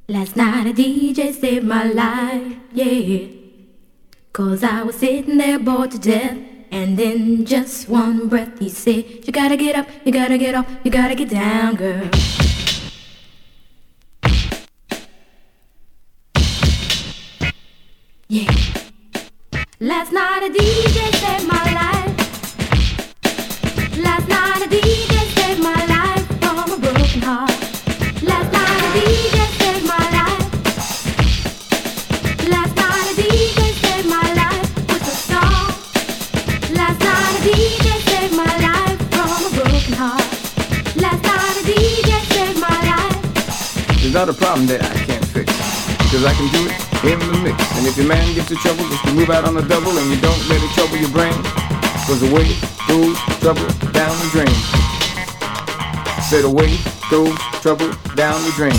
Last night a DJ saved my life, yeah. 'Cause I was sitting there bored to death. And in just one breath he said, you gotta get up, you gotta get off, you gotta get down, girl. Yeah. Last night a DJ saved my life. Last night a DJ saved my life from a broken heart. Last night a DJ saved my life. Last night a DJ saved my life with a song. Last night a DJ saved my life from a broken heart. Last night a DJ saved my life. There's not a problem that I can't fix, 'cause I can do it in the mix. And if your man gets in trouble, just to move out on the double and you don't let it trouble your brain. 'Cause away goes trouble down the drain. Said away goes trouble down the drain.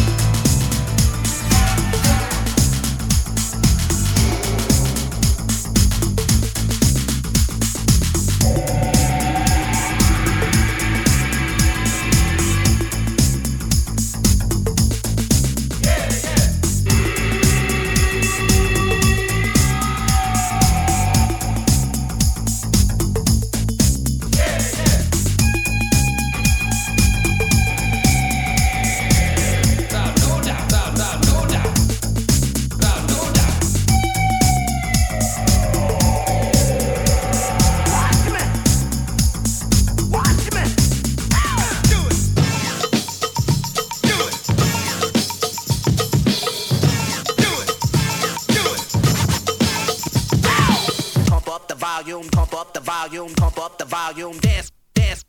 Pump up the volume, dance, dance.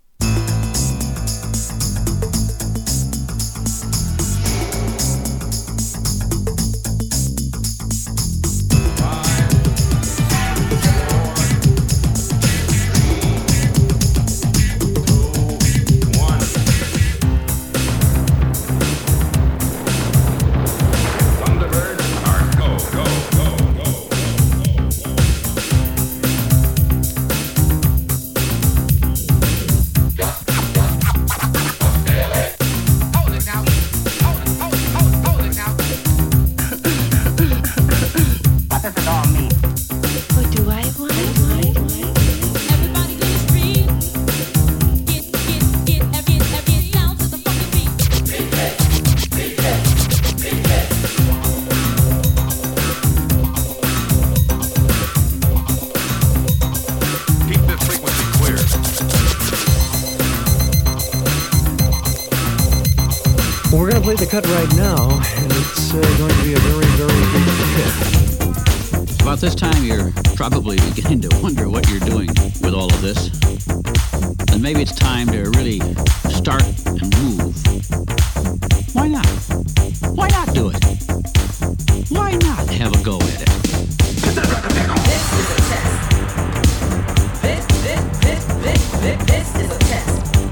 Play the cut right now, and it's going to be a very, very big hit. About this time, you're probably beginning to wonder what you're doing with all of this. And maybe it's time to really start and move. Why not? Why not do it? Why not have a go at it? This is a test. This is a test.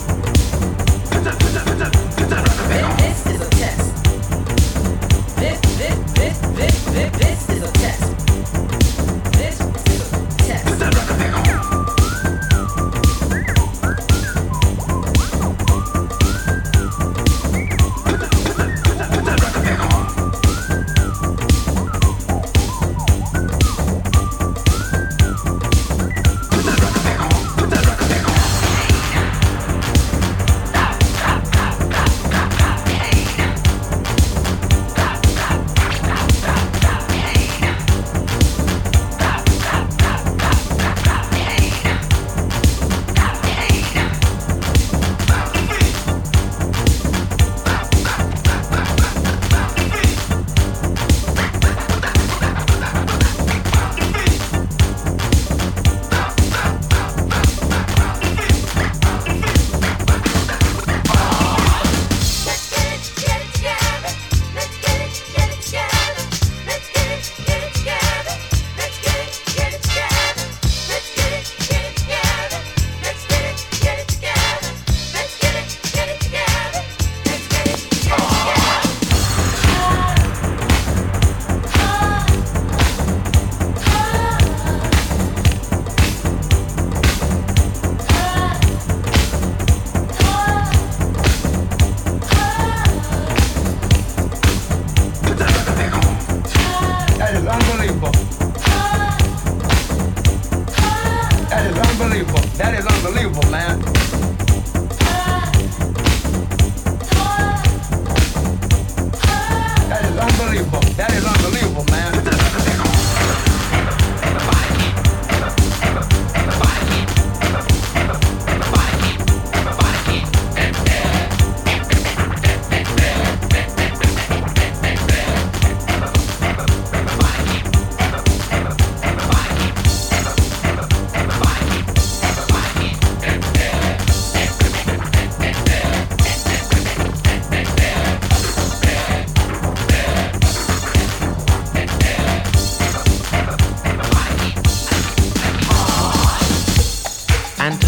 This is a test. This is a test. This is a test.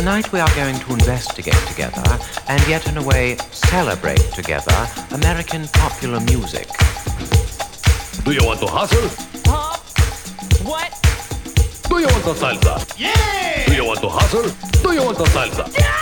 Tonight we are going to investigate together, and yet in a way celebrate together, American popular music. Do you want to hustle? Huh? What? Do you want to salsa? Yeah! Do you want to hustle? Do you want to salsa? Yeah!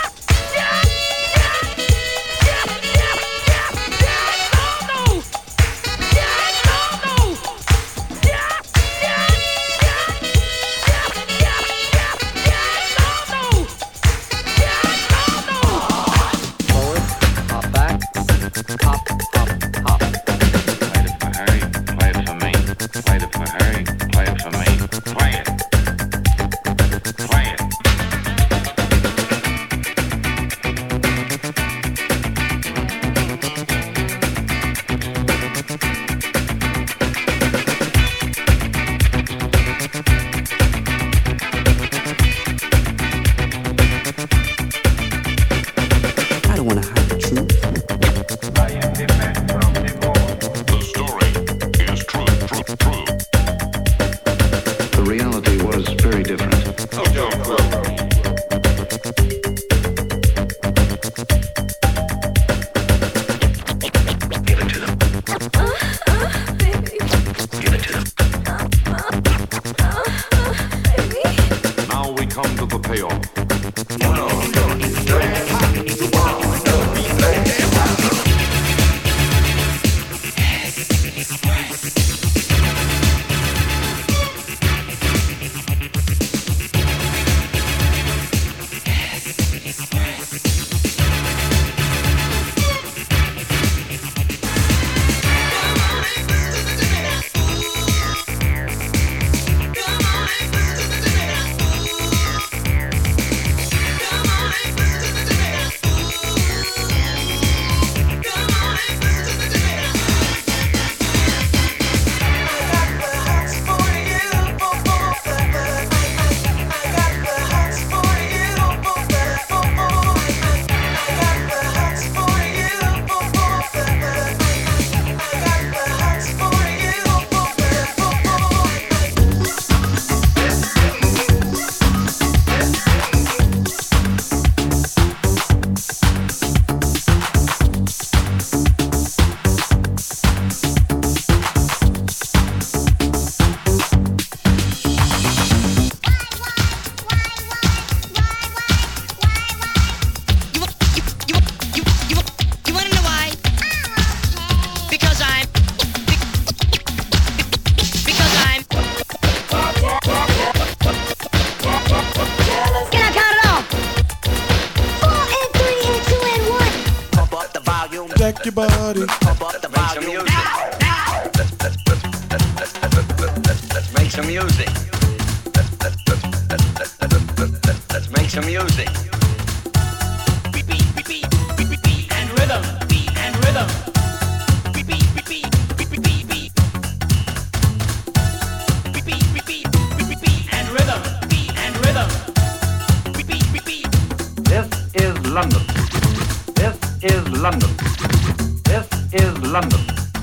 Your body. Make some music. Let's make some music. Let's make some music. Beat and rhythm. Beat and rhythm. Beat and rhythm. Beat and rhythm. This is London. This is London. This is London.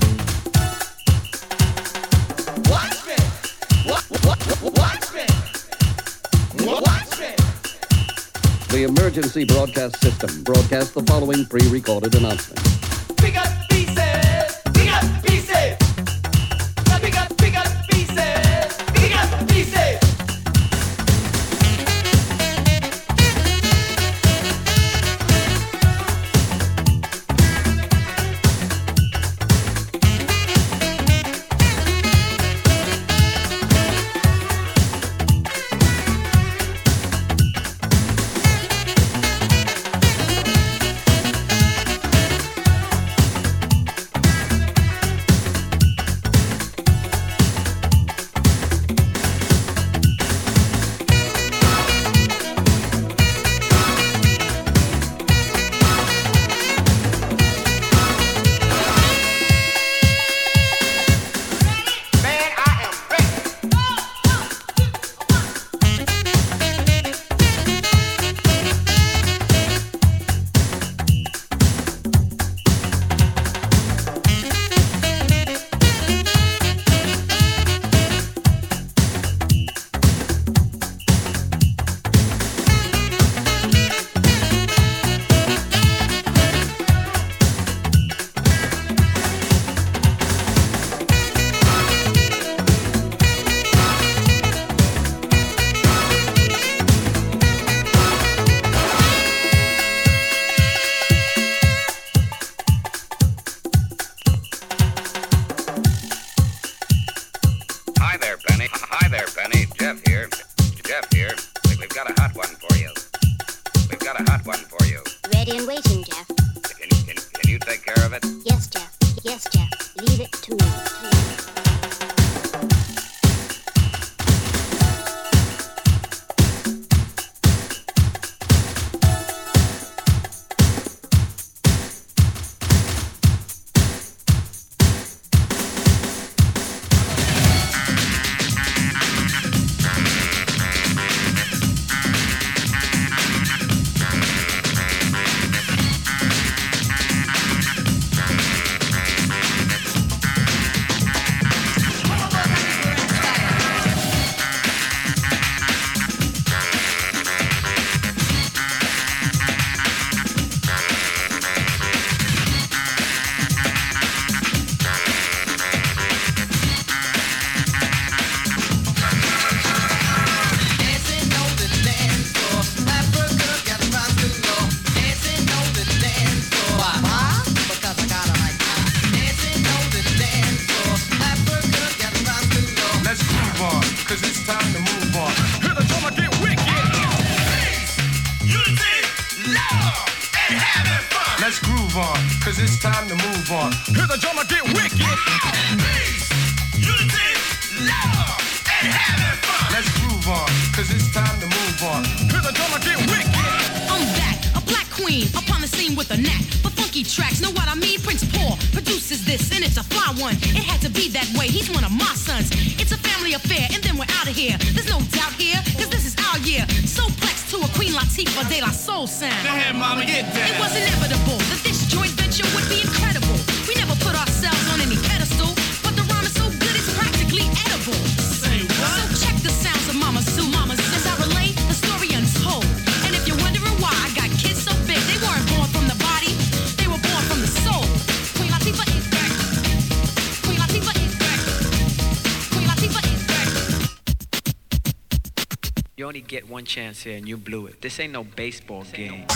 Watch me. Watch me. Watch me. The emergency broadcast system broadcasts the following pre-recorded announcement. Big up pieces. Big up pieces. Big up pieces. Big up pieces. You only get one chance here and you blew it. This ain't no baseball game.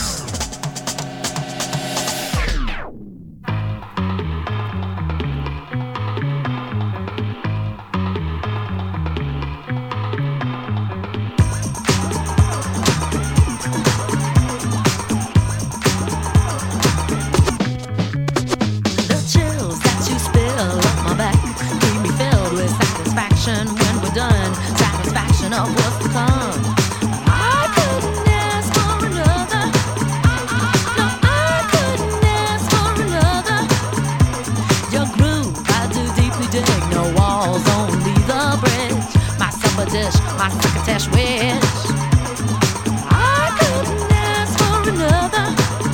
Of what's to come. I couldn't ask for another. No, I couldn't ask for another. Your groove, I do deeply dig. No walls, only the bridge. My supper dish, my crocketesh wish. I couldn't ask for another.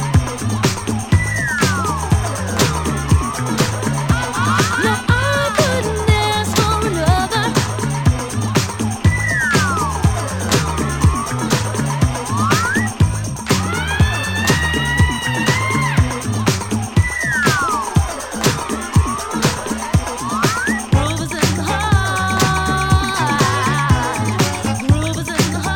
No, I couldn't ask for another. Groove is in the heart.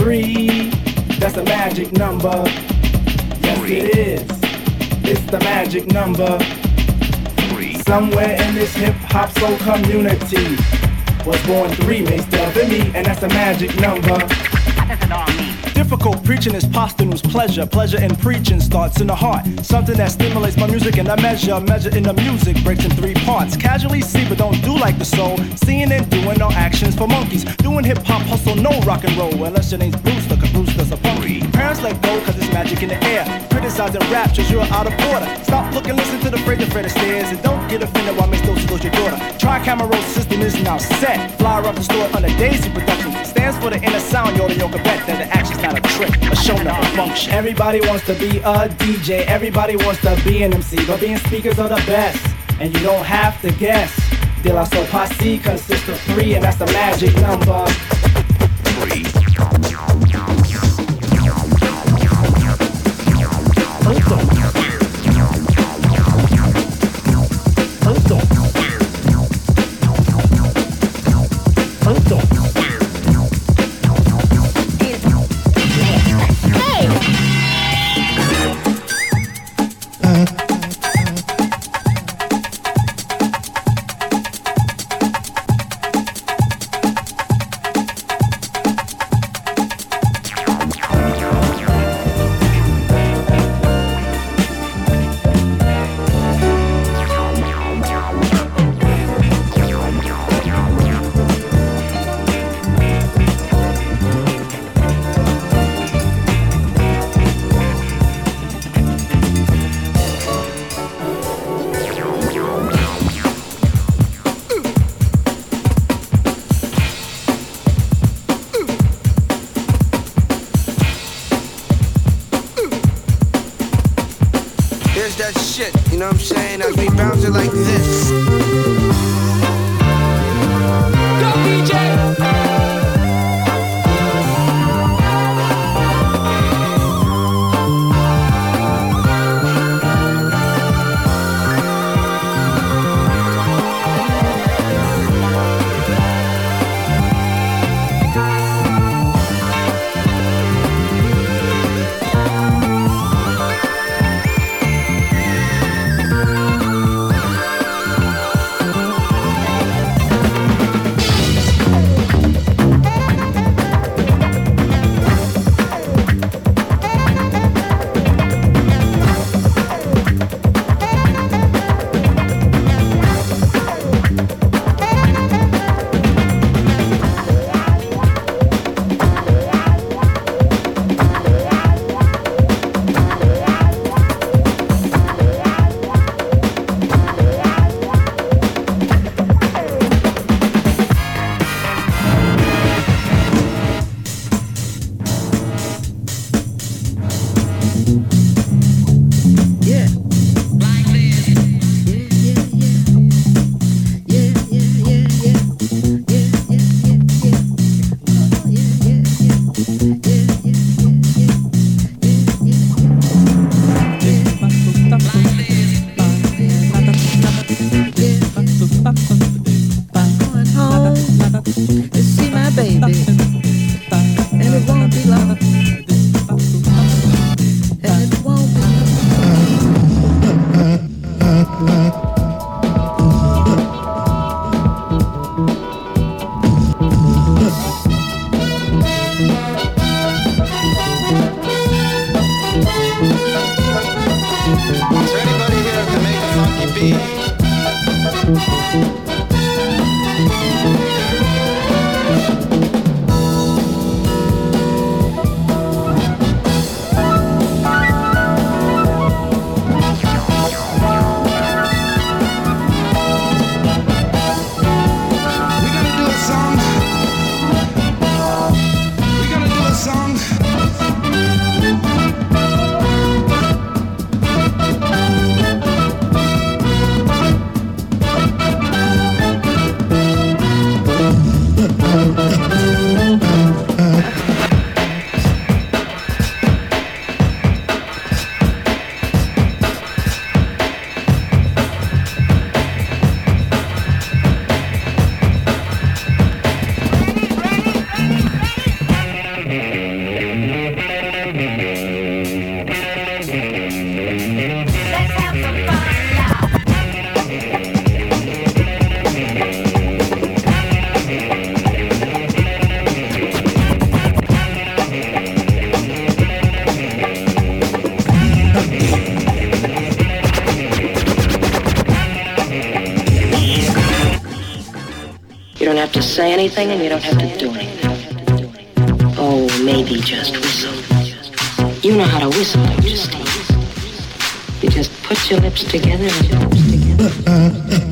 3. That's a magic number. Yes, it is. It's the magic number. 3. Somewhere in this hip-hop soul community was born 3, Mace Dub and me, and that's a magic number. What does it all mean? Difficult preaching is posthumous pleasure. Pleasure in preaching starts in the heart. Something that stimulates my music and I measure. Measure in the music breaks in 3 parts. Casually see but don't do like the soul. Seeing and doing no actions for monkeys. Doing hip-hop hustle, no rock and roll. Unless your name's Brewster, cause Brewster's a punky. Parents let go cause it's magic in the air. Criticizing rap cause you're out of order. Stop looking, listen to the Fred Astaire. And don't get offended while Miss Dosey goes your daughter. Tri-camera roll system is now set. Flyer up the store under Daisy Productions. Stands for the inner sound, you're the yoga bet. That the action's not a trick, a show never function. Everybody wants to be a DJ, everybody wants to be an MC, but being speakers are the best, and you don't have to guess. De La Soul Posse consists of 3, and that's the magic number. 3. You know what I'm saying? As we bounce it like this. Go DJ! just say anything and you don't have to do anything. Oh, maybe just whistle. You know how to whistle, don't you, Steve? You just put your lips together and...